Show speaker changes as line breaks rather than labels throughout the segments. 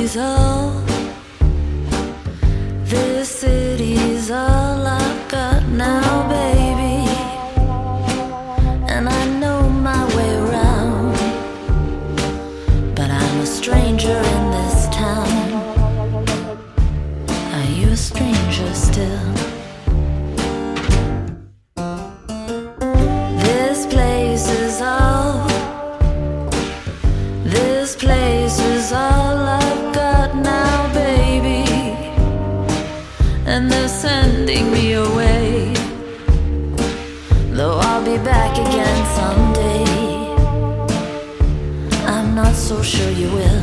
all, this city's all I've got now, baby. And I know my way around, but I'm a stranger in this town. Are you a stranger still? This place is all, this place is all I've got now, baby. And they're sending me away, though I'll be back again someday. I'm not so sure you will.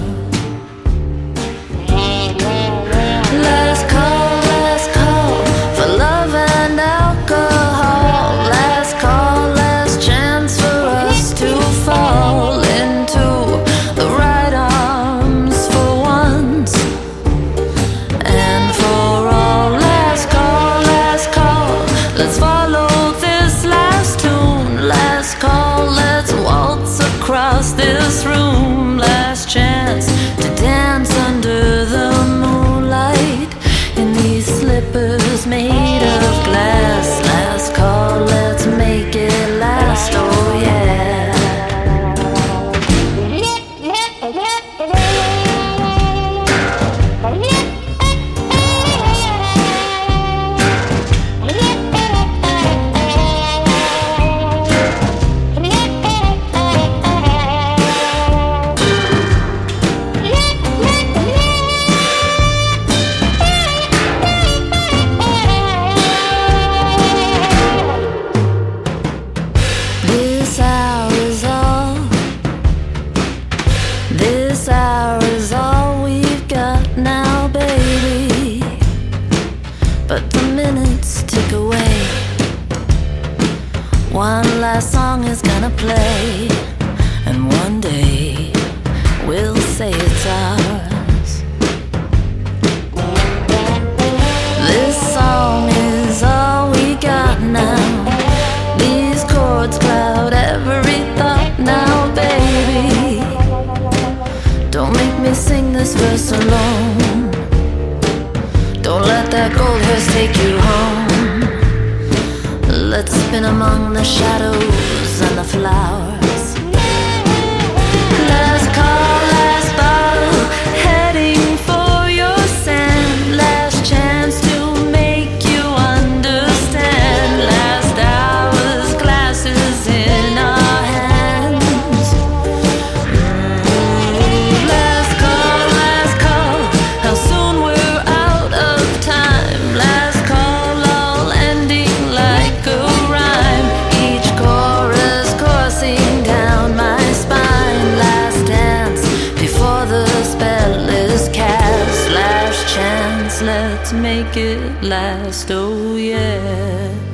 Last call for love and alcohol. Last call, last chance for us to fall into the right arms for once and for all. Last call, let's follow this last tune. Last call, let's waltz across this room. Last chance to dance under the moonlight in these slippers made of glass. Last call, let's make it last, oh yeah. This hour is all we've got now, baby. But the minutes tick away. One last song is gonna play, and one day we'll say it's ours. This song is all we got now. These chords cloud every thought now, baby. Don't make me sing this verse alone. Don't let that gold hearse take you home. Let's spin among the shadows and the flowers. Last call, last bottle, heading for your sand. Last chance to make you understand. Last hour's glasses in our hands. Last call, how soon we're out of time. Last call, all ending like a rhyme. Each chorus coursing down my spine. Last dance before the spell is cast. Last chance, let's make it last, oh yeah.